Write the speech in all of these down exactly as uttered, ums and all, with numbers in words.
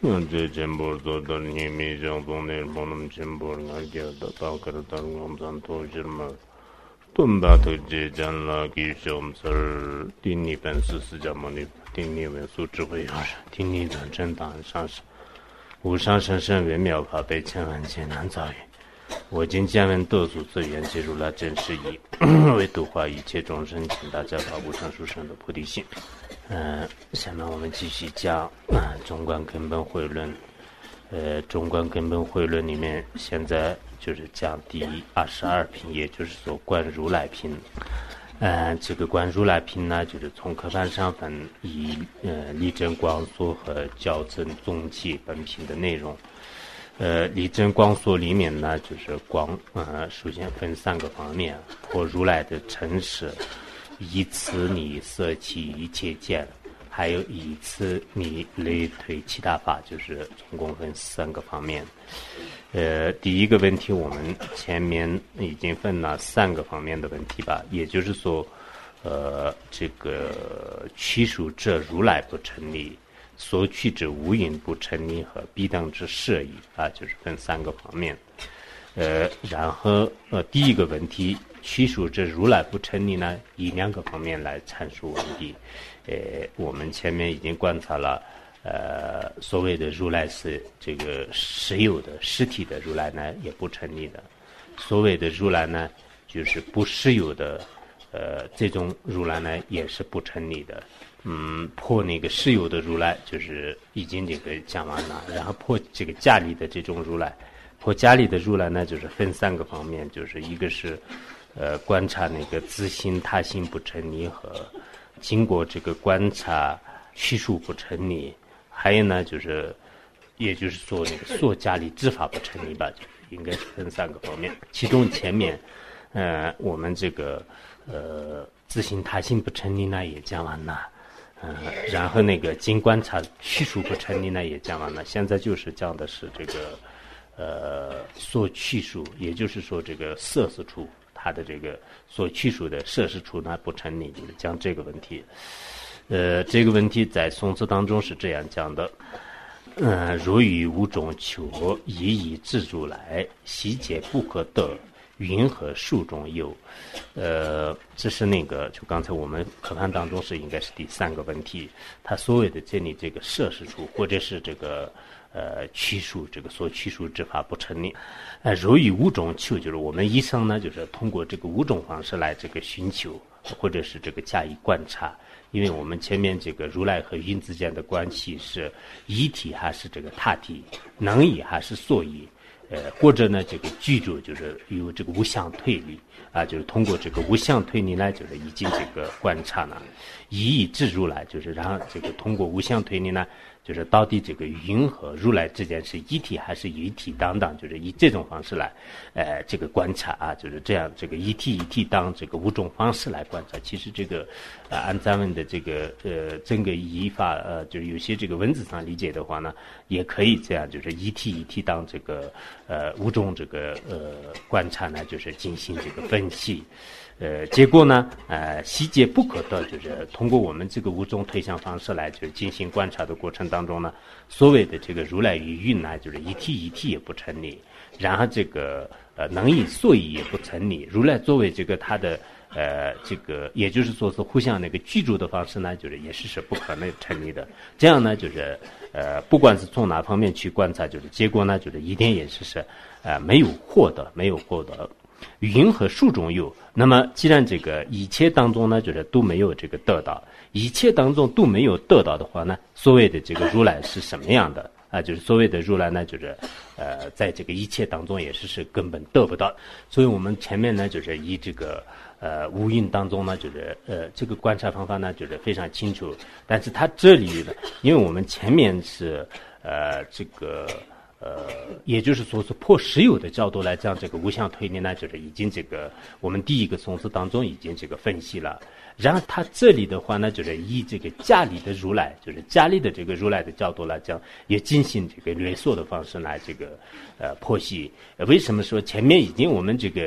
这真不做的你没想从那不能真不能叫的到个的我们都是么顿巴头这将了给小们儿第二本是是叫么的第二本素质会有第二本真当上是无上甚深微妙法被千万艰难遭遇我今见闻多数资源接入了真实义为度化一切众生请大家发无上殊胜的菩提心呃下面我们继续讲啊中观根本慧论呃中观根本慧论里面现在就是讲第二十二品也就是说观如来品呃这个观如来品呢就是从课本上分以呃立正光速和校正总体本品的内容呃，立正光速里面呢，就是光，呃，首先分三个方面，破如来的诚实，以此你舍弃一切见，还有以此你类推其他法，就是总共分三个方面。呃，第一个问题我们前面已经分了三个方面的问题吧，也就是说，呃，这个取属者如来不成立。所取之无因不成立和必当之摄意啊，就是分三个方面。呃，然后呃，第一个问题，取属之如来不成立呢，以两个方面来阐述问题。呃，我们前面已经观察了，呃，所谓的如来是这个实有的实体的如来呢，也不成立的。所谓的如来呢，就是不实有的，呃，这种如来呢，也是不成立的。嗯，破那个实有的如来，就是已经这个讲完了。然后破这个家里的这种如来，破家里的如来呢，就是分三个方面，就是一个是，呃，观察那个自性他性不成立和经过这个观察虚数不成立，还有呢就是，也就是说那个说家里知法不成立吧，就是应该是分三个方面。其中前面，呃，我们这个呃自性他性不成立呢也讲完了。呃，然后那个经观察虚数不成立呢也讲完了，现在就是讲的是这个呃所去数，也就是说这个摄事处它的这个所去数的摄事处呢不成立，就是讲这个问题。呃，这个问题在宋词当中是这样讲的：呃，若于无中求，一以自如来，悉皆不可得。云和数中有，呃，这是那个，就刚才我们课堂当中是应该是第三个问题，他所谓的建立这个摄事处，或者是这个呃去数，这个所去数之法不成立。呃，若于五种求，就是我们医生呢，就是通过这个五种方式来这个寻求，或者是这个加以观察。因为我们前面这个如来和云之间的关系是一体还是这个他体，能以还是所以。呃，或者呢，这个居住就是有这个无相推理啊，就是通过这个无相推理呢，就是已经这个观察呢，以以至如来，就是然后这个通过无相推理呢，就是到底这个云和如来之间是一体还是一体等等，就是以这种方式来，呃，这个观察啊，就是这样，这个一体一体当这个五种方式来观察。其实这个，呃，按咱们的这个呃整个译法，呃，就是有些这个文字上理解的话呢，也可以这样，就是一体一体当这个呃五种这个呃观察呢，就是进行这个分析。呃，结果呢，呃，细节不可得，就是通过我们这个五种推想方式来，就是进行观察的过程当中呢，所谓的这个如来与云呢，就是一体一体也不成立，然后这个呃能以所以也不成立。如来作为这个他的呃这个，也就是说是互相那个居住的方式呢，就是也是是不可能成立的。这样呢，就是呃不管是从哪方面去观察，就是结果呢，就是一定也是是呃没有获得，没有获得。云和数中有，那么既然这个一切当中呢，就是都没有这个得到，一切当中都没有得到的话呢，所谓的这个如来是什么样的啊？就是所谓的如来呢，就是呃，在这个一切当中也是是根本得不到。所以我们前面呢，就是以这个呃无云当中呢，就是呃这个观察方法呢，就是非常清楚。但是它这里呢，因为我们前面是呃这个。呃，也就是说是破实有的角度来讲，这个无相推理呢，就是已经这个我们第一个宋词当中已经这个分析了。然后他这里的话呢，就是以这个家里的如来，就是家里的这个如来的角度来讲，也进行这个略缩的方式来这个呃剖析。为什么说前面已经我们这个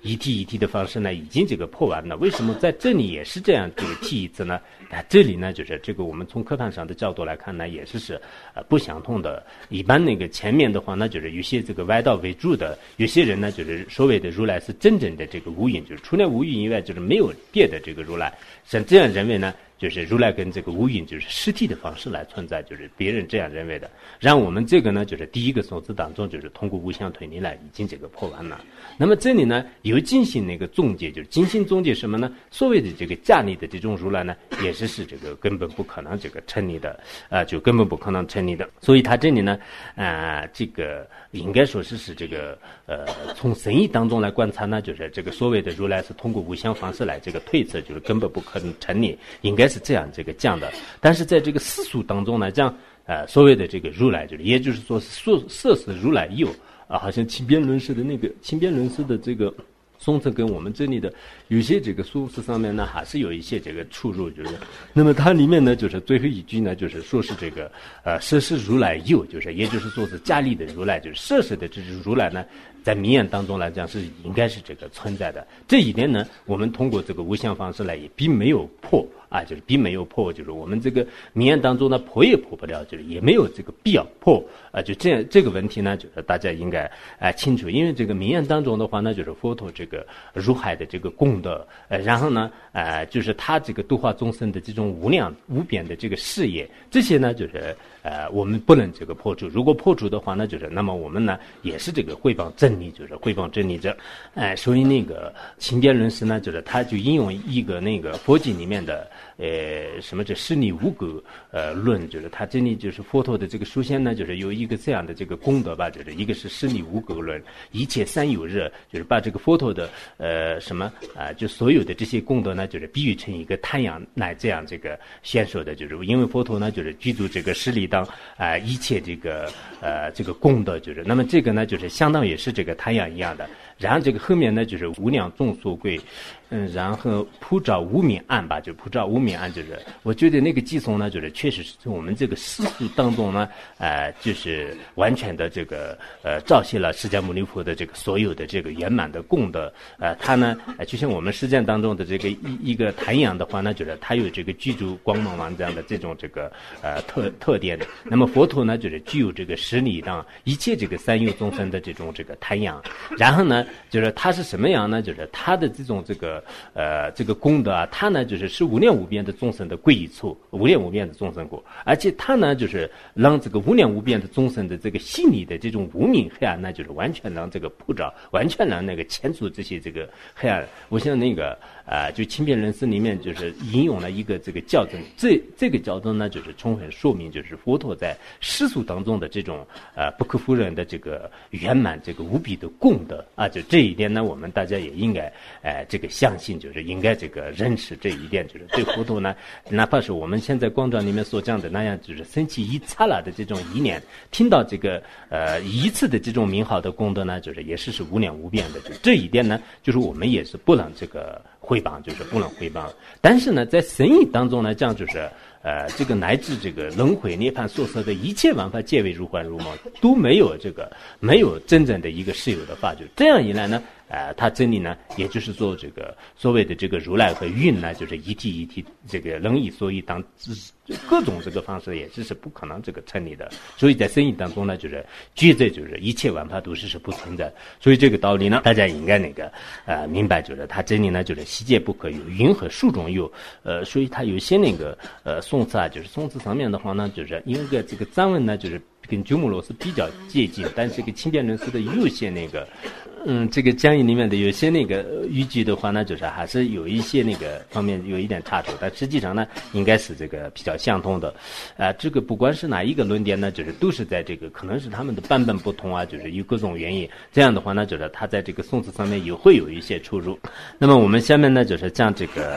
一题一题的方式呢已经这个破完了。为什么在这里也是这样这个题一次呢？啊，这里呢就是这个我们从课堂上的角度来看呢，也是是呃不相同的。一般那个前面的话呢，就是有些这个歪道为主的，有些人呢就是所谓的如来是真正的这个无影，就是除了无影以外就是没有别的这个如来。像这样认为呢，就是如来跟这个无影就是实体的方式来存在，就是别人这样认为的。让我们这个呢，就是第一个宋词当中，就是通过无相推理来已经这个破完了。那么这里呢，有进行那个总结，就是进行总结什么呢？所谓的这个家里的这种如来呢，也是是这个根本不可能这个成立的，啊、呃，就根本不可能成立的。所以他这里呢，啊、呃，这个应该说是是这个呃，从神意当中来观察呢，就是这个所谓的如来是通过无相方式来这个推测，就是根本不可能成立，应该是这样这个讲的。但是在这个世俗当中呢，这样呃所谓的这个如来，就是也就是说色色是如来有啊，好像清辩论师的那个清辩论师的这个宋词跟我们这里的有些这个宋词上面呢还是有一些这个出入，就是那么它里面呢就是最后一句呢就是说是这个呃色是如来有，就是也就是说是家里的如来，就是色是的这是如来呢，在名言当中来讲是应该是这个存在的。这一点呢，我们通过这个无相方式来也并没有破啊，就是并没有破，就是我们这个名言当中呢破也破不了，就是也没有这个必要破啊。就这样这个问题呢，就是大家应该啊清楚，因为这个名言当中的话呢，就是佛陀这个如海的这个功德，呃，然后呢，呃，就是他这个度化众生的这种无量无边的这个事业，这些呢，就是呃，我们不能这个破除。如果破除的话呢，就是那么我们呢也是这个诽谤真理，就是诽谤真理者。哎、呃，所以那个清辩论师呢，就是他就引用一个那个佛经里面的呃什么这十力无格呃论，就是他这里就是佛陀的这个书先呢，就是有一个这样的这个功德吧，就是一个是十力无格论，一切三有热，就是把这个佛陀的呃什么啊、呃，就所有的这些功德呢，就是比喻成一个太阳来这样这个显说的，就是因为佛陀呢就是具足这个十力当啊、呃、一切这个呃这个功德，就是那么这个呢就是相当于是这个太阳一样的。然后这个后面呢就是无量众所归，嗯，然后普照无明暗吧，就普照无明暗，就是我觉得那个寄送呢，就是确实是从我们这个世俗当中呢，呃，就是完全的这个呃照现了释迦牟尼佛的这个所有的这个圆满的功德，呃，它呢，呃，就像我们实践当中的这个一一个太阳的话呢，就是它有这个具足光芒王这样的这种这个呃特特点。那么佛陀呢，就是具有这个十力当一切这个三有众生的这种这个太阳，然后呢。就是它是什么样呢？就是它的这种这个呃这个功德啊，它呢就是是无量无边的众生的归依处，无量无边的众生果，而且它呢就是让这个无量无边的众生的这个心理的这种无明黑暗呢，就是完全让这个普照，完全让那个遣除这些这个黑暗。我想那个啊、呃，就清辩论师里面就是引用了一个这个校正，这这个校正呢就是充分说明，就是佛陀在世俗当中的这种呃不可否认的这个圆满这个无比的功德啊。就这一点呢，我们大家也应该，呃，这个相信，就是应该这个认识这一点，就是对佛陀呢，哪怕是我们现在广场里面所讲的那样，就是升起一刹那的这种意念，听到这个呃一次的这种名号的功德呢，就是也是是无量无边的。就这一点呢，就是我们也是不能这个诽谤，就是不能诽谤。但是呢，在神意当中呢，这样就是。呃，这个乃至这个轮回涅槃所设的一切万法皆为如幻如梦，都没有这个没有真正的一个实有的法，就这样一来呢，呃，它真理呢，也就是说这个所谓的这个如来和蕴呢，就是一体一体这个能以所以当各种这个方式也是是不可能这个成立的。所以在生意当中呢，就是绝对就是一切万法都是是不存在。所以这个道理呢，大家应该那个呃明白，就是它真理呢，就是悉皆不可有，云和数中有，呃，所以它有些那个呃。宋词啊，就是宋词上面的话呢，就是因为个这个藏文呢，就是跟鸠摩罗什比较接近，但是这个清辩论师的有些那个，嗯，这个讲义里面的有些那个语句的话呢，就是还是有一些那个方面有一点差错，但实际上呢，应该是这个比较相同的。啊、呃，这个不管是哪一个论点呢，就是都是在这个可能是他们的版本不同啊，就是有各种原因。这样的话呢，就是它在这个宋词上面也会有一些出入。那么我们下面呢，就是讲这个。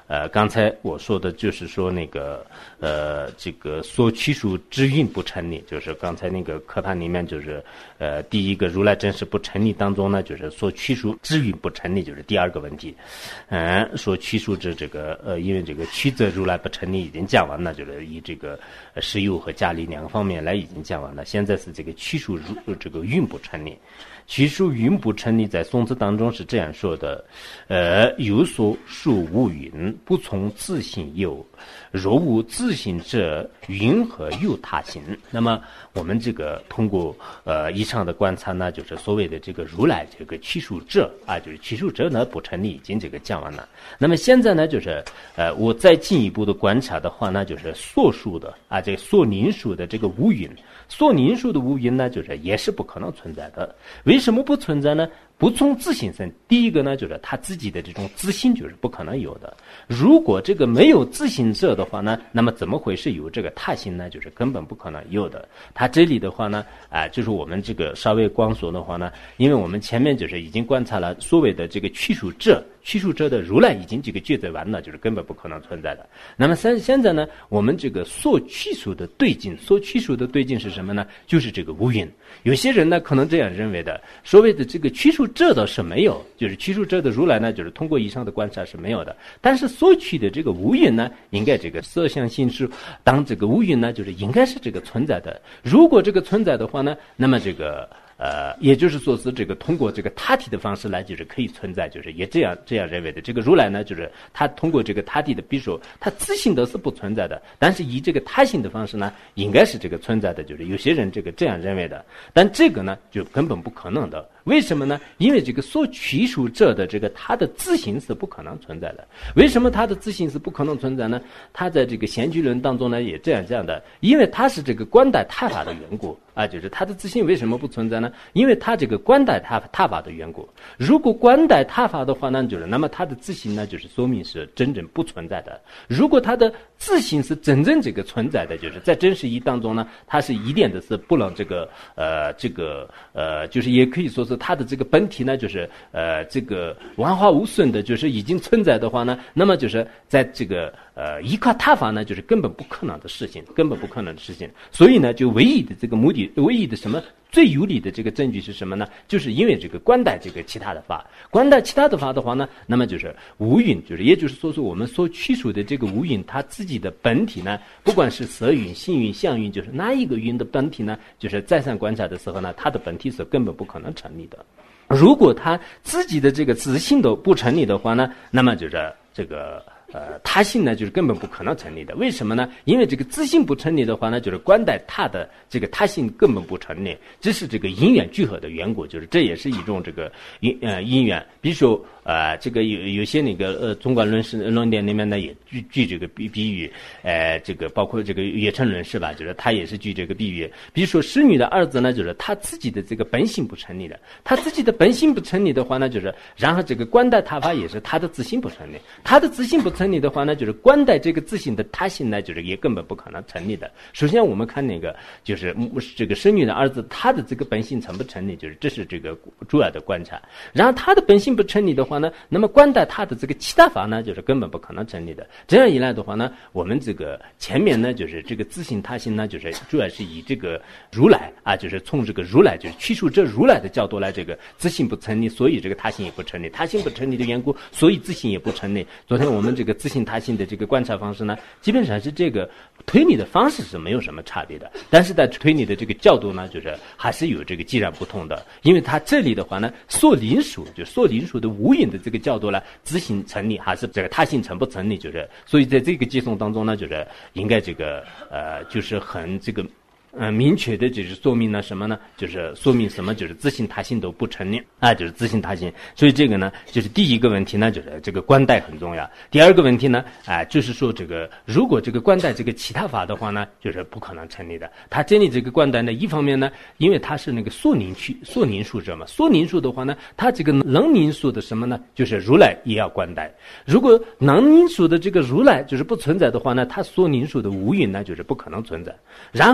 呃，刚才我说的就是说那个呃，这个所趋属之运不成立，就是刚才那个课堂里面就是呃，第一个如来真实不成立当中呢，就是所趋属之运不成立，就是第二个问题。嗯、呃，所趋属之这个呃，因为这个曲则如来不成立已经讲完了，就是以这个实有和家理两个方面来已经讲完了，现在是这个趋属如这个运不成立。趋属运不成立，在宋词当中是这样说的：呃，有所属无云，不从自性有；若无自性者，云何有他性？那么我们这个通过呃以上的观察呢，就是所谓的这个如来这个趋属者啊，就是趋属者呢不成立，已经这个讲完了。那么现在呢，就是呃我再进一步的观察的话呢，就是所属的啊，这个所凝属的这个无云。所凝属的无云呢，就是也是不可能存在的。为什么不存在呢？不从自性生。第一个呢，就是他自己的这种自性就是不可能有的。如果这个没有自性者的话呢，那么怎么会是有这个他性呢？就是根本不可能有的。他这里的话呢，啊、呃，就是我们这个稍微光说的话呢，因为我们前面就是已经观察了所谓的这个趋属者。趋属者的如来已经这个抉择完了，就是根本不可能存在的。那么现现在呢，我们这个所趋属的对境，所趋属的对境是什么呢？就是这个无云。有些人呢可能这样认为的，所谓的这个趋属者的是没有，就是趋属者的如来呢，就是通过以上的观察是没有的。但是所趋的这个无云呢，应该这个色相性是当这个无云呢，就是应该是这个存在的。如果这个存在的话呢，那么这个。呃，也就是说是这个通过这个他体的方式来，就是可以存在，就是也这样这样认为的。这个如来呢，就是他通过这个他体的，比如说他自性的是不存在的，但是以这个他性的方式呢，应该是这个存在的，就是有些人这个这样认为的。但这个呢，就根本不可能的。为什么呢？因为这个所趋属者的这个他的自性是不可能存在的。为什么他的自性是不可能存在呢？他在这个贤居论当中呢也这样这样的，因为他是这个观待他法的缘故啊，就是他的自性为什么不存在呢？因为他这个观待他他法的缘故。如果观待他法的话呢，就是那么他的自性呢，就是说明是真正不存在的。如果他的自性是真正这个存在的，就是在真实义当中呢，他是一点的是不能这个呃这个呃，就是也可以说是他的这个本体呢，就是呃这个万化无损的，就是已经存在的话呢，那么就是在这个呃依靠他法呢，就是根本不可能的事情，根本不可能的事情。所以呢，就唯一的这个目的，唯一的什么？最有力的这个证据是什么呢？就是因为这个观待这个其他的法，观待其他的法的话呢，那么就是无云，就是也就是说是我们所趋属的这个无云，它自己的本体呢，不管是色云、性云、相云，就是哪一个云的本体呢，就是再三观察的时候呢，它的本体是根本不可能成立的。如果它自己的这个自性都不成立的话呢，那么就是这个。呃，他性呢，就是根本不可能成立的。为什么呢？因为这个自性不成立的话呢，就是观待他的这个他性根本不成立，这是这个因缘聚合的缘故，就是这也是一种这个因呃因缘。比如说呃，这个有有些那个呃中观论师论点里面呢，也举举这个比比喻，呃，这个包括这个月称论是吧？就是他也是举这个比喻。比如说使女的儿子呢，就是他自己的这个本性不成立的，他自己的本性不成立的话呢，就是然后这个观待他法也是他的自性不成立，他的自性不成立的话呢，就是观待这个自性的他性呢，就是也根本不可能成立的。首先我们看那个就是这个生女的儿子，他的这个本性成不成立，就是这是这个主要的观察。然后他的本性不成立的话呢，那么观待他的这个其他法呢，就是根本不可能成立的。这样一来的话呢，我们这个前面呢，就是这个自性他性呢，就是主要是以这个如来啊，就是从这个如来就是趋属者如来的角度来，这个自性不成立，所以这个他性也不成立，他性不成立的缘故，所以自性也不成立。昨天我们这个自性他性的这个观察方式呢，基本上是这个推理的方式是没有什么差别的，但是在推理的这个角度呢，就是还是有这个截然不同的。因为它这里的话呢，所临属就所临属的无影的这个角度呢，自性成立还是这个他性成不成立，就是所以在这个接送当中呢，就是应该这个呃，就是很这个。呃，明确的就是说明了什么呢？就是说明什么？就是自性他性都不成立啊，就是自性他性。所以这个呢，就是第一个问题呢，就是这个观待很重要。第二个问题呢，啊，就是说这个如果这个观待这个其他法的话呢，就是不可能成立的。他建立这个观待呢，一方面呢，因为他是那个所凝去所凝数者嘛，所凝数的话呢，他这个能凝数的什么呢？就是如来也要观待。如果能凝数的这个如来就是不存在的话呢，他所凝数的无影呢，就是不可能存在。然而如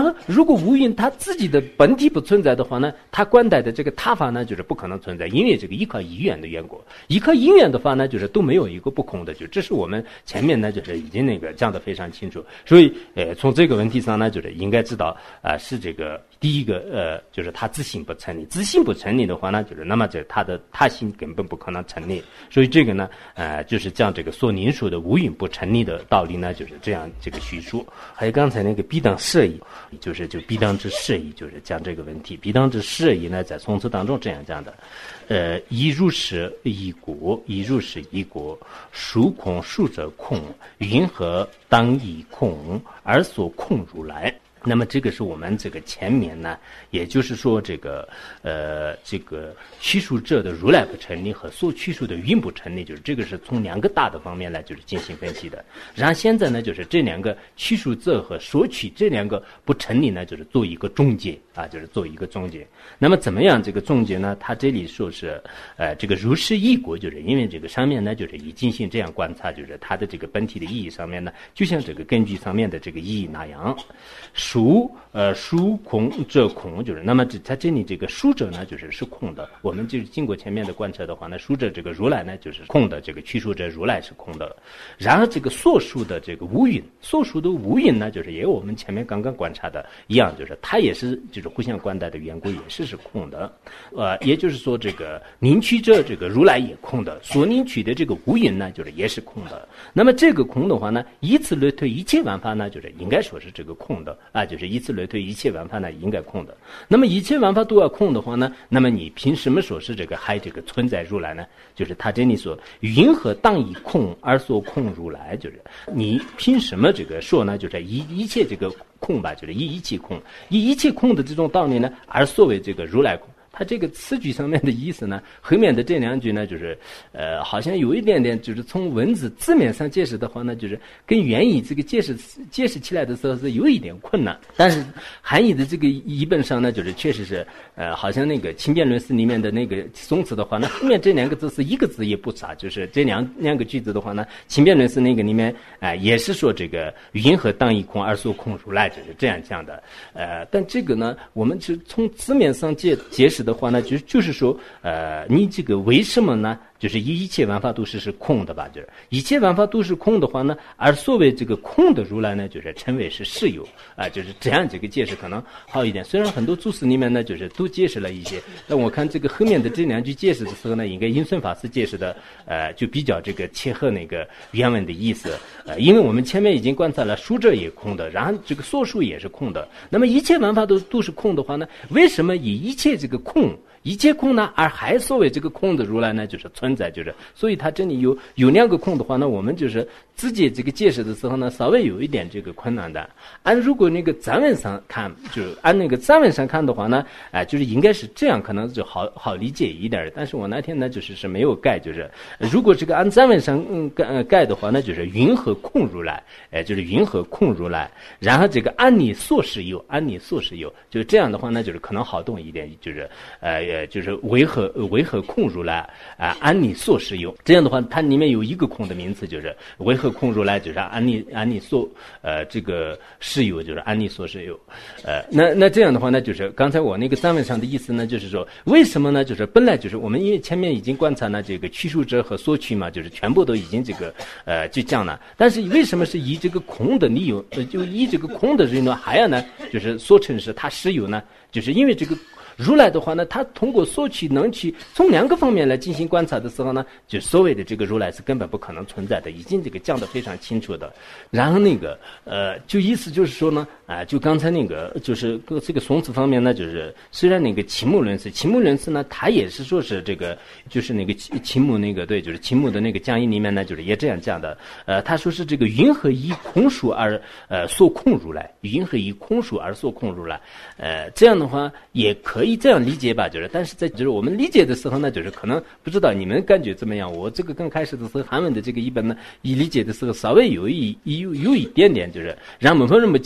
如果无云它自己的本体不存在的话呢，它观待的这个他法呢就是不可能存在，因为这个依靠因缘的缘故，依靠因缘的话呢就是都没有一个不空的，就这是我们前面呢就是已经那个讲得非常清楚。所以呃从这个问题上呢就是应该知道啊、呃、是这个第一个呃就是他自性不成立，自性不成立的话呢就是那么这他的他性根本不可能成立，所以这个呢呃就是将这个所凝说的无云不成立的道理呢就是这样这个叙述。还有刚才那个必当摄意，就是就必当之摄意，就是讲这个问题。必当之摄意呢在从词当中这样讲的，呃一入是一果，一入是一果，殊空殊者空，云何当以空而所空如来。那么这个是我们这个前面呢，也就是说这个呃这个叙述者的如来不成立和所叙述的云不成立，就是这个是从两个大的方面来就是进行分析的。然后现在呢就是这两个叙述者和所取这两个不成立呢就是做一个中介啊，就是做一个中介。那么怎么样这个中介呢？他这里说是呃这个如是异果，就是因为这个上面呢就是以进行这样观察，就是它的这个本体的意义上面呢就像这个根据上面的这个意义那样。殊呃殊空者空，就是那么这它这里这个殊者呢就是是空的，我们就是经过前面的观察的话呢，殊者这个如来呢就是空的，这个去除者如来是空的。然而这个所述的这个无云，所述的无云呢就是也有我们前面刚刚观察的一样，就是它也是就是互相观待的缘故，也是是空的。呃也就是说这个凝取者这个如来也空的，所凝取的这个无云呢就是也是空的。那么这个空的话呢，以此类推一切万法呢就是应该说是这个空的啊，就是以此类推一切万法呢应该空的。那么一切万法都要空的话呢，那么你凭什么说是这个还这个存在如来呢？就是他这里说云何当以空而所空如来，就是你凭什么这个说呢？就是一一切这个空吧，就是以一切空，以一切空的这种道理呢，而所谓这个如来空。它这个词句上面的意思呢，后面的这两句呢，就是呃，好像有一点点，就是从文字字面上解释的话呢，就是跟原意这个解释解释起来的时候是有一点困难。但是韩译的这个译本上呢，就是确实是呃，好像那个轻便论释里面的那个宋词的话呢，后面这两个字是一个字也不差，就是这两两个句子的话呢，轻便论释那个里面啊、呃，也是说这个云何当以空而所空如来，就是这样讲的。呃，但这个呢，我们就从字面上解解释的话呢，就就是说，呃，你这个为什么呢？就是一切万法都是是空的吧？就是一切万法都是空的话呢，而所谓这个空的如来呢，就是称为是实有啊，就是这样这个解释可能好一点。虽然很多注释里面呢，就是都解释了一些，但我看这个后面的这两句解释的时候呢，应该印顺法师解释的，呃，就比较这个切合那个原文的意思。呃，因为我们前面已经观察了书者也空的，然后这个所述也是空的。那么一切万法都都是空的话呢，为什么以一切这个空？一切空呢，而还所谓这个空的如来呢，就是存在，就是所以它这里有有两个空的话呢，我们就是自己这个解释的时候呢，稍微有一点这个困难的。按如果那个藏文上看，就是按那个藏文上看的话呢，哎、呃，就是应该是这样，可能就好好理解一点。但是我那天呢，就是是没有盖，就是如果这个按藏文上嗯盖、呃、盖的话呢，就是云何空如来，哎、呃，就是云何空如来，然后这个按你所是有，按你所是有，就这样的话呢，就是可能好懂一点，就是呃。就是为何为何空如来啊？安你所是有，这样的话，它里面有一个空的名词，就是为何空如来，就是安你安你所呃这个是有，就是安你所是有，呃，那那这样的话呢，就是刚才我那个三文上的意思呢，就是说为什么呢？就是本来就是我们因为前面已经观察了这个去除者和所取嘛，就是全部都已经这个呃就讲了，但是为什么是以这个空的理由，呃，就以这个空的人呢，还要呢，就是所称是它是有呢，就是因为这个。如来的话呢，他通过所取能取从两个方面来进行观察的时候呢，就所谓的这个如来是根本不可能存在的，已经这个讲得非常清楚的。然后那个呃，就意思就是说呢，啊、呃，就刚才那个就是这个宋词方面呢，就是虽然那个秦穆论释，秦穆论释呢，他也是说是这个就是那个秦穆那个对，就是秦穆的那个讲义里面呢，就是也这样讲的。呃，他说是这个云何以空数而呃所空如来，云何以空数而所空如来，呃，这样的话也可以。可以这样理解吧，就是但是在就是我们理解的时候呢，就是可能不知道你们感觉怎么样。我这个刚开始的时候，韩文的这个一本呢，一理解的时候稍微有一有有一点点，就是让我们那么接那个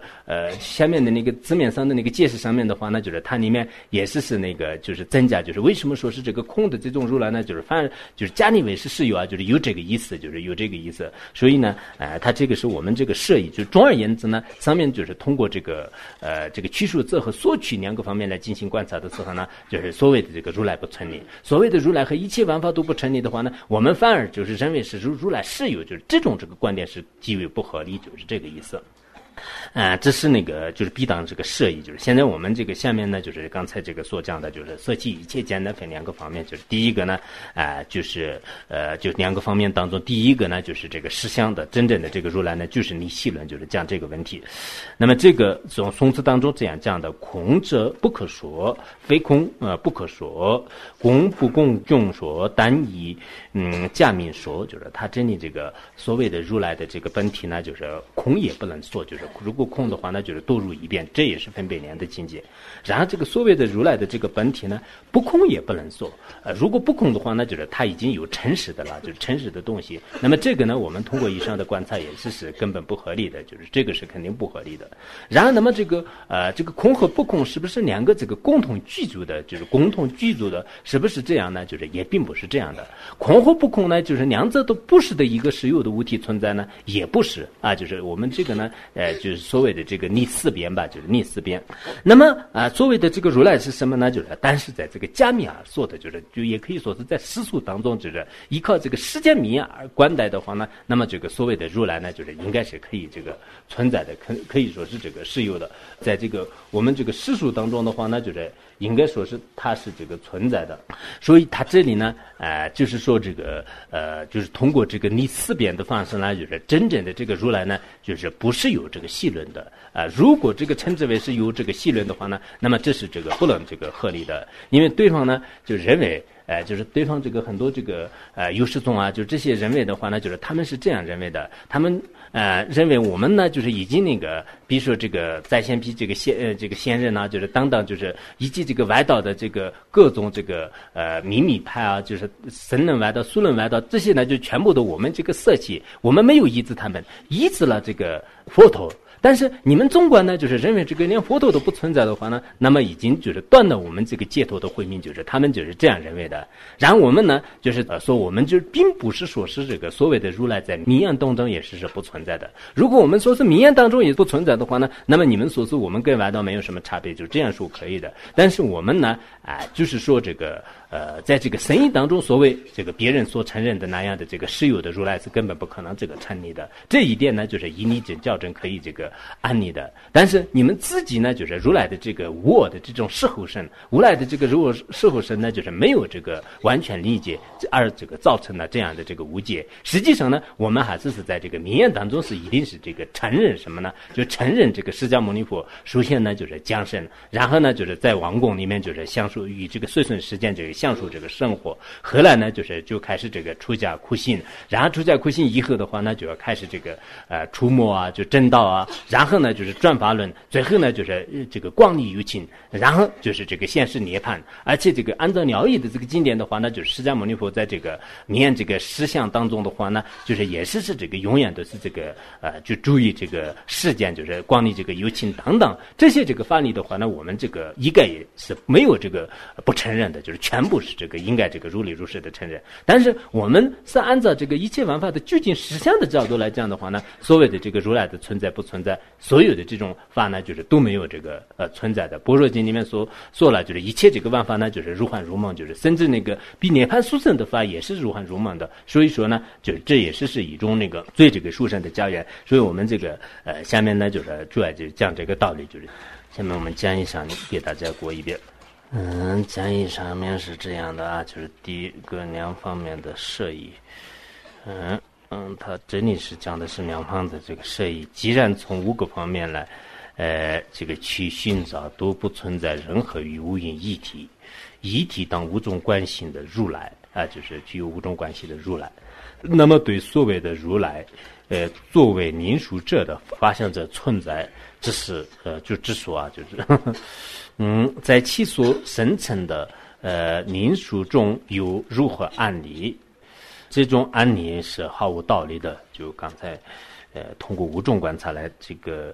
呃下面的那个字面上的那个解释上面的话呢，就是它里面也是是那个就是增加，就是为什么说是这个空的这种如来呢？就是反而就是加尼为是是有啊，就是有这个意思，就是有这个意思。所以呢，呃，它这个是我们这个设意，就是总而言之呢，上面就是通过这个呃这个取数字和索取两个方面来进行观察的时候呢，就是所谓的这个如来不成立。所谓的如来和一切万法都不成立的话呢，我们反而就是认为是如如来是有，就是这种这个观点是极为不合理，就是这个意思。啊，这是那个就是必当这个设意，就是现在我们这个下面呢，就是刚才这个所讲的，就是色气一切简单分两个方面，就是第一个呢，啊、呃，就是呃，就两个方面当中，第一个呢，就是这个实相的真正的这个如来呢，就是离系论，就是讲这个问题。那么这个从宋词当中这样讲的，空者不可说，非空呃不可说，公不公众说，单以嗯假名说，就是他这里这个所谓的如来的这个本体呢，就是空也不能说，就是。如果空的话，那就是多入一遍，这也是分别念的境界。然后这个所谓的如来的这个本体呢，不空也不能说。呃，如果不空的话，那就是它已经有诚实的了，就是诚实的东西。那么这个呢，我们通过以上的观察也是是根本不合理的，就是这个是肯定不合理的。然后，那么这个呃这个空和不空是不是两个这个共同具足的，就是共同具足的，是不是这样呢？就是也并不是这样的。空和不空呢，就是两者都不是的一个实有的物体存在呢，也不是啊，就是我们这个呢，呃。就是所谓的这个逆四边吧，就是逆四边。那么啊，所谓的这个如来是什么呢？就是但是在这个加密而说的，就是就也可以说是在世俗当中，就是依靠这个世间迷而观待的话呢，那么这个所谓的如来呢，就是应该是可以这个存在的，可可以说是这个是有的。在这个我们这个世俗当中的话呢，就是应该说是它是这个存在的。所以它这里呢，呃，就是说这个呃，就是通过这个逆四边的方式呢，就是真正的这个如来呢，就是不是有这个系论的啊、呃。如果这个称之为是有这个系论的话呢，那么这是这个不能这个合理的，因为对方呢就认为。呃，就是对方这个很多这个呃有识宗啊，就这些认为的话呢，就是他们是这样认为的，他们呃认为我们呢就是已经那个，比如说这个在先批这个先呃这个先人啊，就是等等，就是以及这个外道的这个各种这个呃秘密派啊，就是神论外道、数论外道这些呢，就全部都我们这个舍弃，我们没有依止他们，依止了这个佛陀。但是你们中观呢，就是认为这个连佛陀都不存在的话呢，那么已经就是断了我们这个解脱的慧命，就是他们就是这样认为的。然后我们呢，就是呃说我们就并不是说是这个所谓的如来在名言当中也是是不存在的。如果我们说是名言当中也不存在的话呢，那么你们说是我们跟外道没有什么差别，就这样说可以的。但是我们呢，啊、呃，就是说这个呃，在这个神意当中，所谓这个别人所承认的那样的这个实有的如来是根本不可能这个成立的。这一点呢，就是以你这校正可以这个。安利的，但是你们自己呢，就是如来的这个无我的这种事后身，无来的这个如我事后身呢，就是没有这个完全理解，而这个造成了这样的这个无解。实际上呢，我们还是是在这个名言当中是一定是这个承认什么呢？就承认这个释迦牟尼佛首先呢就是降生，然后呢就是在王宫里面就是享受与这个随顺时间这个享受这个生活，后来呢就是就开始这个出家苦行，然后出家苦行以后的话呢，就要开始这个呃出没啊，就正道啊，然后呢。就是转法轮，最后呢就是这个光力有情，然后就是这个现世涅槃。而且这个按照了义的这个经典的话呢，就是释迦牟尼佛在这个念这个实相当中的话呢，就是也是是这个永远都是这个呃，就注意这个世间，就是光力这个有情等等这些这个法理的话呢，我们这个应该也是没有这个不承认的，就是全部是这个应该这个如理如实的承认。但是我们是按照这个一切万法的究竟实相的角度来讲的话呢，所谓的这个如来的存在不存在，所有的这种法呢，就是都没有这个呃存在的。般若经里面说说了，就是一切这个万法呢，就是如幻如梦，就是甚至那个比涅槃殊胜的法也是如幻如梦的。所以说呢，就是这也是是一种那个最这个殊胜的家园。所以我们这个呃下面呢，就是主要就讲这个道理，就是下面我们讲义上给大家过一遍。嗯，讲义上面是这样的啊，就是第一个两方面的摄意，嗯。嗯，他这里是讲的是两方的这个摄意。既然从五个方面来，呃，这个去寻找都不存在任何与无因一体，一体当五种关系的如来啊，就是具有五种关系的如来。那么对所谓的如来，呃，作为临属者的发现者存在，这是呃，就之说啊，就是呵呵嗯，在其所生成的呃临属中有如何案例？这种案例是毫无道理的，就刚才，呃，通过五种观察来这个，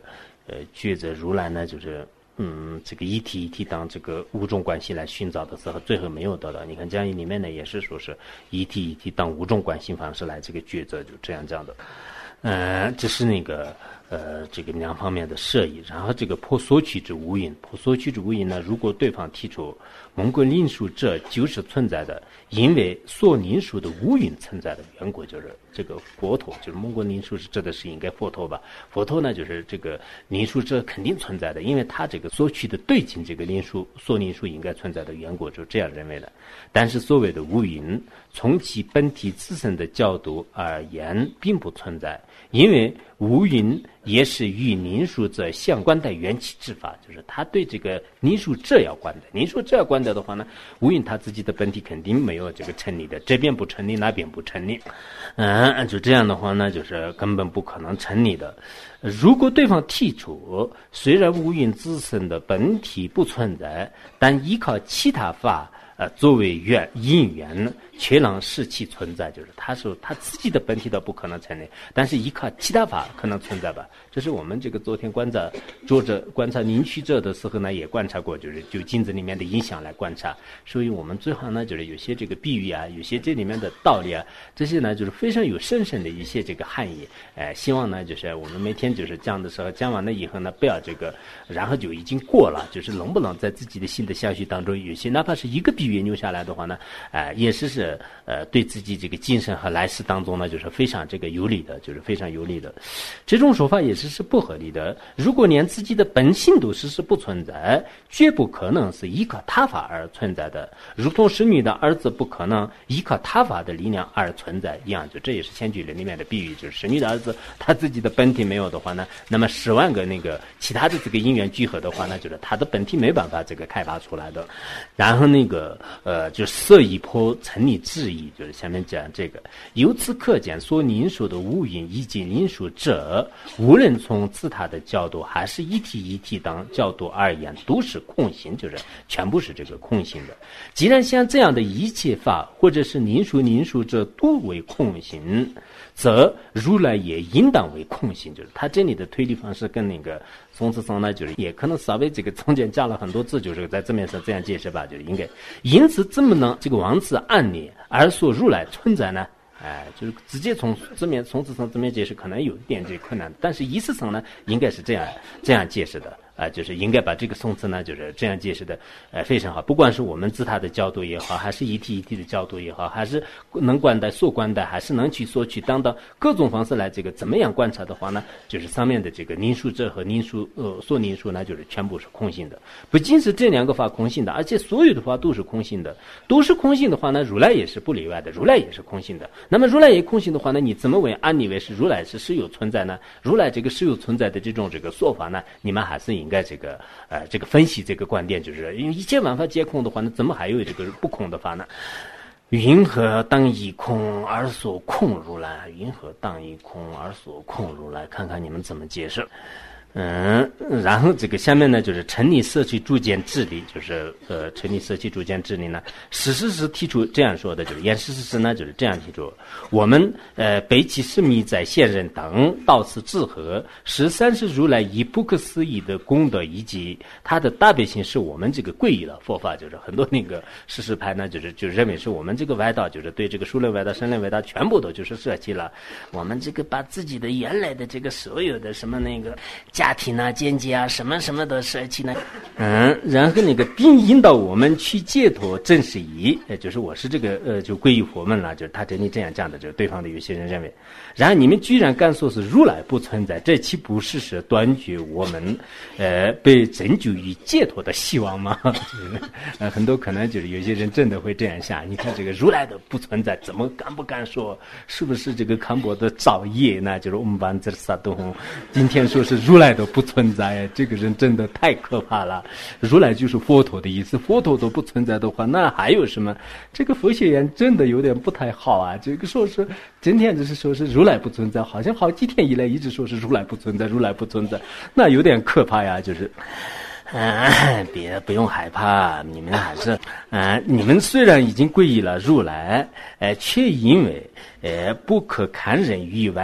呃觉着如来呢就是嗯这个一体一体当这个五种关系来寻找的时候，最后没有得到。你看讲义里面呢也是说是一体一体当五种关系方式来这个抉择，就这样这样的。呃，这是那个呃这个两方面的设疑。然后这个破索取之无因，破索取之无因呢，如果对方提出蒙古灵数这就是存在的，因为所灵数的无因存在的缘故，就是这个佛陀，就是蒙古灵数是指的是应该佛陀吧？佛陀呢就是这个灵数这肯定存在的，因为他这个索取的对境这个灵数所灵数应该存在的缘故，就这样认为的。但是所谓的无因，从其本体自身的角度而言，并不存在。因为无因也是与灵数者相关的缘起之法，就是他对这个灵数者要关的，灵数者要关的的话呢，无因他自己的本体肯定没有这个成立的，这边不成立，那边不成立，嗯，就这样的话呢，就是根本不可能成立的。如果对方提出，虽然无因自身的本体不存在，但依靠其他法呃，作为缘因缘，却能使其存在，就是他说他自己的本体都不可能成立，但是依靠其他法可能存在吧。这是我们这个昨天观察作者观察灵虚者的时候呢，也观察过，就是就镜子里面的影响来观察。所以我们最好呢，就是有些这个比喻啊，有些这里面的道理啊，这些呢就是非常有深深的一些这个含义。呃，希望呢就是我们每天就是讲的时候，讲完了以后呢，不要这个，然后就已经过了，就是能不能在自己的新的相续当中，有些哪怕是一个比喻留下来的话呢，呃，也是是呃对自己这个精神和来世当中呢，就是非常这个有利的，就是非常有利的。这种说法也是是不合理的。如果连自己的本性都是是不存在，绝不可能是依靠他法而存在的，如同使女的儿子不可能依靠他法的力量而存在一样。就这也是千举人里面的比喻，就是使女的儿子他自己的本体没有的话呢，那么十万个那个其他的这个因缘聚合的话呢，就是他的本体没办法这个开发出来的。然后那个呃，就色一波成立质疑，就是下面讲这个。由此可见，所灵数的无因以及灵数者，无论从自他的角度还是一体一体等角度而言，都是空性，就是全部是这个空性的。既然像这样的一切法，或者是灵数灵数者都为空性，则如来也应当为空性。就是他这里的推理方式跟那个宋慈僧呢，就是也可能稍微这个中间加了很多字，就是在字面上这样解释吧，就是应该。因此怎么能这个王子暗列而说如来存在呢？哎，就是直接从字面从字层字面解释可能有一点这困难，但是意思层呢应该是这样这样解释的。啊、呃，就是应该把这个宋词呢，就是这样解释的，呃，非常好。不管是我们自他的角度也好，还是一体一体的角度也好，还是能观待、所观待，还是能去索取等等各种方式来这个怎么样观察的话呢，就是上面的这个灵数者和灵数呃所灵数呢，就是全部是空性的。不仅是这两个法空性的，而且所有的法都是空性的，都是空性的话呢，如来也是不例外的，如来也是空性的。那么如来也空性的话呢，你怎么为安理为是如来是实有存在呢？如来这个实有存在的这种这个说法呢，你们还是应该这个呃这个分析这个观点，就是因为一切万法皆空的话呢，怎么还有这个不空的法呢？云何当以空而所空如来？云何当以空而所空如来？看看你们怎么解释。嗯，然后这个下面呢，就是成立社区逐渐治理，就是呃，成立社区逐渐治理呢，史实是提出这样说的，就是严史实呢就是这样提出，我们呃北齐释密在现人等到此治和，十三世如来以不可思议的功德以及他的大悲心，是我们这个皈依了佛法，就是很多那个事实派呢，就是就认为是我们这个外道，就是对这个数论外道、声论外道全部都就是舍弃了，我们这个把自己的原来的这个所有的什么那个。家庭啊、间接啊，什么什么的舍弃呢？嗯，然后那个并引导我们去解脱正是义，也就是我是这个呃，就皈依佛门了，就是他这里这样讲的，就是对方的有些人认为，然后你们居然敢说是如来不存在，这岂不是是断绝我们呃被拯救与解脱的希望吗？呃，很多可能就是有些人真的会这样想，你看这个如来的不存在，怎么敢不敢说？是不是这个康伯的造业呢？就是我们班这萨东今天说是如来都不存在，这个人真的太可怕了。如来就是佛陀的意思，佛陀都不存在的话，那还有什么？这个佛学院真的有点不太好啊。这个说是今天只是说是如来不存在，好像好几天以来一直说是如来不存在，如来不存在，那有点可怕呀，就是。嗯，别不用害怕，你们还是，嗯，你们虽然已经皈依了如来，呃，却因为呃不可堪忍与外道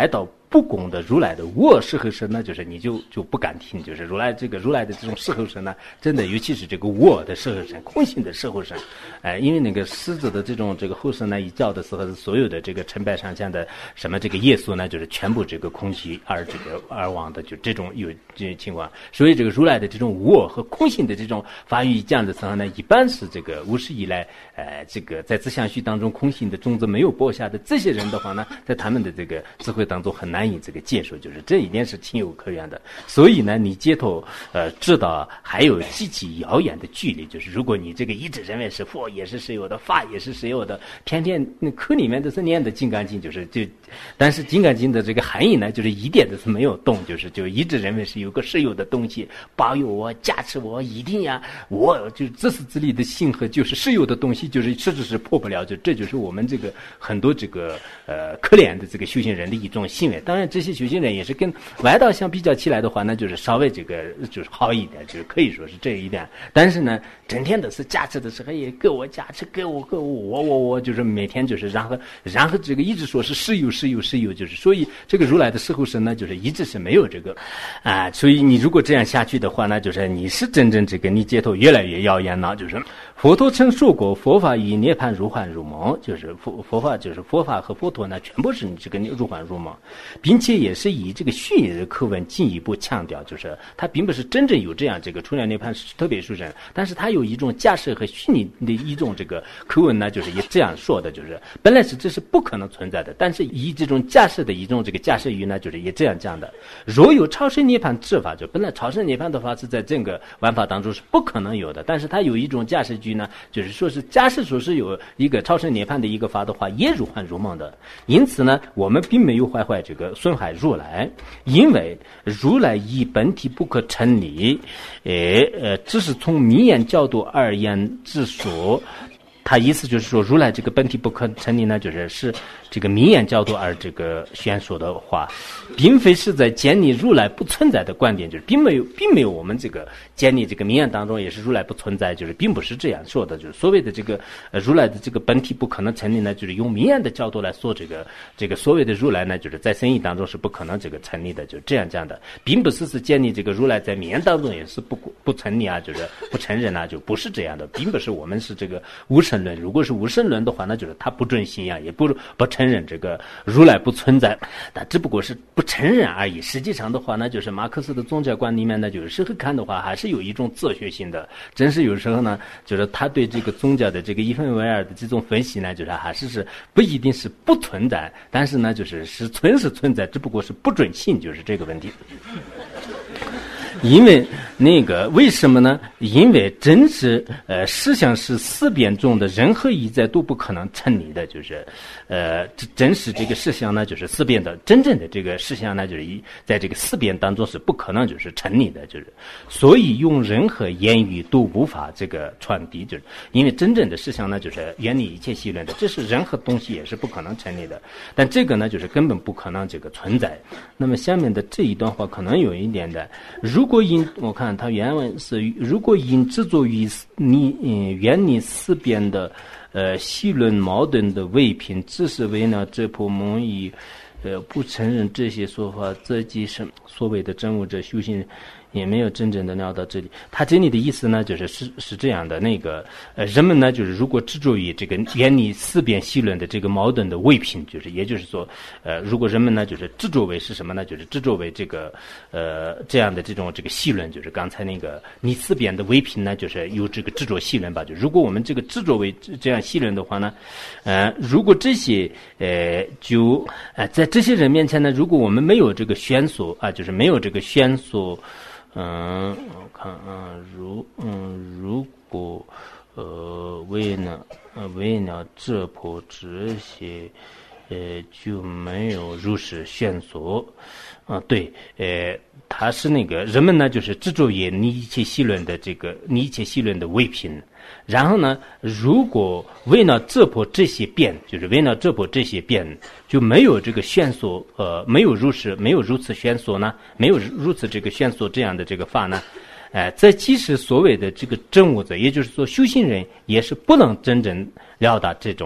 不公的如来的我是何身呢？就是你就就不敢听，就是如来这个如来的这种是何身呢？真的，尤其是这个我的是何身，空性的是何身，哎、呃，因为那个狮子的这种这个后身呢，一叫的时候，所有的这个成百上千的什么这个业素呢，就是全部这个空虚而这个而亡的，就这种有这种情况。所以这个如来的这种我和空性的这种发育这样的时候呢，一般是这个无始以来，呃，这个在自相续当中空性的种子没有播下的这些人的话呢，在他们的这个智慧当中很难以这个接受，就是这一点是情有可原的。所以呢，你街头呃知道还有极其遥远的距离，就是如果你这个一直认为是佛也是谁有的，法也是谁有的，天天那课里面都是念的《金刚经》，就是就，但是《金刚经》的这个含义呢，就是一点都是没有动，就是就一直认为是有个实有的东西保佑我、加持我，一定呀，我就自私自利的心和就是实有的东西，就是实质是破不了，就这就是我们这个很多这个呃可怜的这个修行人的一种行为。当然，这些修行人也是跟外道相比较起来的话呢，就是稍微这个就是好一点，就是可以说是这一点。但是呢，整天都是加持的时候也给我加持，给我给我我我我，就是每天就是然后然后这个一直说是实有实有实有，就是所以这个如来的实后身呢，就是一直是没有这个啊，所以你如果这样下去的话呢，就是你是真正这个你街头越来越遥远了，就是佛陀曾说过，佛法以涅槃如幻如梦，就是佛佛法就是佛法和佛陀呢，全部是你这个如幻如梦，并且也是以这个虚拟的课文进一步强调，就是它并不是真正有这样这个出了涅槃特别殊胜，但是它有一种假设和虚拟的一种这个课文呢，就是也这样说的，就是本来是这是不可能存在的，但是以这种假设的一种这个假设语呢，就是也这样讲的。若有超生涅槃之法，就本来超生涅槃的法是在整个玩法当中是不可能有的，但是它有一种假设句呢，就是说是假设说是有一个超生涅槃的一个法的话，也如幻如梦的。因此呢，我们并没有坏坏这个损害如来，因为如来以本体不可成立，呃呃，只是从名言角度而言之说。他意思就是说，如来这个本体不可成立呢，就是是这个名言角度而这个宣说的话，并非是在建立如来不存在的观点，就是并没有，并没有我们这个建立这个名言当中也是如来不存在，就是并不是这样说的，就是所谓的这个呃如来的这个本体不可能成立呢，就是用名言的角度来说这个这个所谓的如来呢，就是在生意当中是不可能这个成立的，就这样讲的，并不是是建立这个如来在名言当中也是不不成立啊，就是不承认啊，就不是这样的，并不是我们是这个无神论，如果是无神论的话，那就是他不准信仰，也不不承认这个如来不存在，但只不过是不承认而已。实际上的话呢，就是马克思的宗教观里面呢，有时候看的话还是有一种哲学性的，真是有时候呢，就是他对这个宗教的这个一分为二的这种分析呢，就是还是是不一定是不存在，但是呢，就是是存是存在，只不过是不准信，就是这个问题。因为那个为什么呢？因为真是呃思想是思辨中的任何一在都不可能成立的，就是呃真是这个思想呢，就是思辨的真正的这个思想呢，就是一在这个思辨当中是不可能就是成立的，就是所以用任何言语都无法这个传递，就是因为真正的思想呢，就是远离一切戏论的，这是任何东西也是不可能成立的，但这个呢，就是根本不可能这个存在。那么下面的这一段话可能有一点的，如如果因我看它原文是，如果因执着于你嗯远离思辨的呃戏论矛盾的伪品，只是为了这破蒙以呃不承认这些说法，这即是所谓的真悟者修行也没有真正的聊到这里。他这里的意思呢，就是是是这样的，那个呃人们呢，就是如果执着于这个远离思辨戏论的这个矛盾的伪品，就是也就是说，呃，如果人们呢，就是执着为是什么呢？就是执着为这个呃这样的这种这个戏论，就是刚才那个你思辨的伪品呢，就是有这个执着戏论吧。就如果我们这个执着为这样戏论的话呢，呃，如果这些呃就呃在这些人面前呢，如果我们没有这个宣说啊，就是没有这个宣说。嗯，我看啊，如嗯，如果呃为了呃为了这破这些，呃就没有如实宣说啊，对，呃，他是那个人们呢，就是执着于你一切戏论的这个你一切戏论的伪品。然后呢，如果为了这破这些变，就是为了这破这些变，就没有这个宣说，呃，没有如实，没有如此宣说呢，没有如此这个宣说这样的这个法呢，呃，这其实所谓的这个真悟者，也就是说修行人也是不能真正了达这种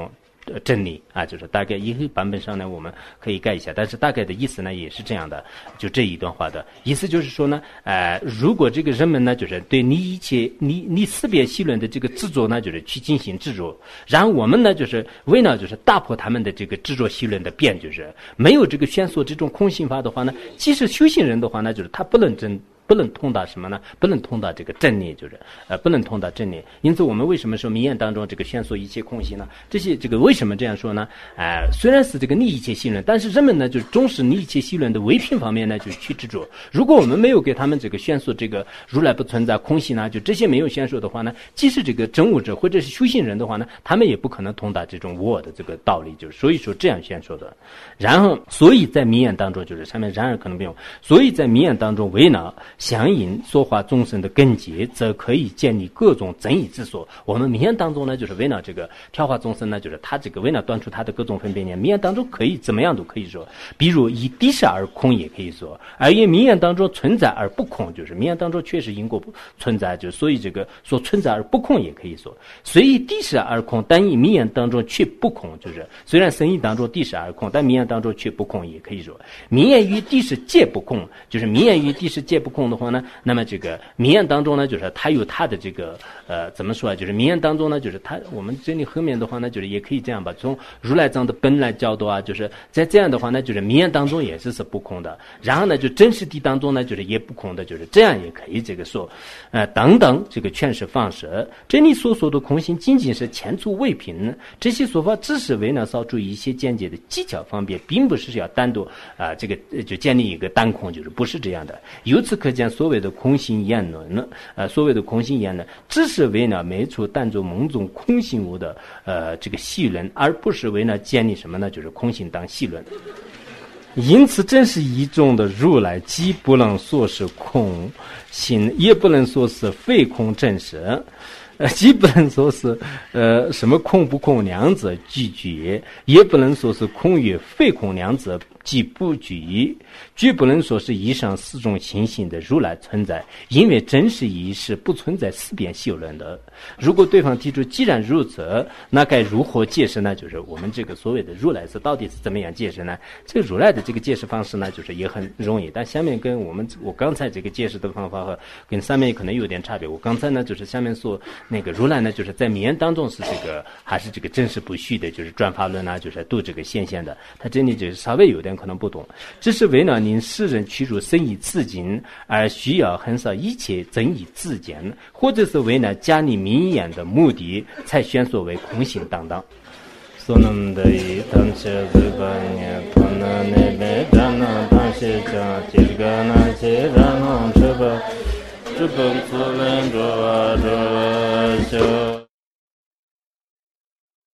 真理啊，就是大概一个版本上呢，我们可以盖一下，但是大概的意思呢也是这样的，就这一段话的意思就是说呢，呃，如果这个人们呢，就是对你一切你你思辨细论的这个执着呢，就是去进行执着，然后我们呢，就是为了就是打破他们的这个执着细论的辩，就是没有这个宣说这种空性法的话呢，即使修行人的话呢，就是他不能真。不能通达什么呢？不能通达这个真理，就是呃，不能通达真理。因此，我们为什么说名言当中这个宣说一切空性呢？这些这个为什么这样说呢？呃，虽然是这个逆一切性论，但是人们呢，就是重视逆一切性论的唯品方面呢，就是去执着。如果我们没有给他们这个宣说这个如来不存在空性呢，就这些没有宣说的话呢，即使这个真悟者或者是修行人的话呢，他们也不可能通达这种我的这个道理，就是所以说这样宣说的。然后，所以在名言当中，就是上面然而可能不用，所以在名言当中为呢。相应说话众生的根基，则可以建立各种争议之所。我们名言当中呢，就是为了这个调化众生呢，就是他这个为了断除他的各种分别念，名言当中可以怎么样都可以说。比如以地势而空也可以说，而因名言当中存在而不空，就是名言当中确实因果存在，就所以这个说存在而不空也可以说。虽以地势而空，但以名言当中却不空，就是虽然生意当中地势而空，但名言当中却不空也可以说。名言与地势皆不空，就是名言与地势皆不空的话呢，那么这个名言当中呢，就是它有它的这个呃怎么说啊？就是名言当中呢，就是它我们这里后面的话呢，就是也可以这样吧。从如来藏的本来角度啊，就是在这样的话呢，就是名言当中也是是不空的。然后呢，就真实地当中呢，就是也不空的，就是这样也可以这个说，呃等等，这个全是放射。这里所说的空性仅仅是前出未品，这些说法只是为了扫除一些见解的技巧方便，并不是要单独啊、呃、这个就建立一个单空，就是不是这样的。由此可见，所谓的空性言论，呃，所谓的空性言论，只是为了灭除但作梦中空性物的呃这个细论，而不是为了建立什么呢？就是空性当细论。因此，正是一种的如来，既不能说是空性，也不能说是非空真实。呃，既不能说是呃什么空不空两者俱具，也不能说是空与非空两者既不具，绝不能说是以上四种情形的如来存在，因为真实意义是不存在思辨修论的。如果对方提出既然如此，那该如何解释呢？就是我们这个所谓的如来是到底是怎么样解释呢？这个如来的这个解释方式呢，就是也很容易，但下面跟我们我刚才这个解释的方法和跟上面可能有点差别。我刚才呢就是下面说那个如来呢，就是在名言当中是这个还是这个真实不虚的，就是转法论啊，就是度这个现象的。他这里就是稍微有点可能不懂，只是为了令世人驱除生意自尽，而需要横扫一切争议自见，或者是为了加立名言的目的，才宣说为空性当当。所能的一当切日本年，不能那边咱能当些讲，这个那些咱能吃吧。日本自然着啊着。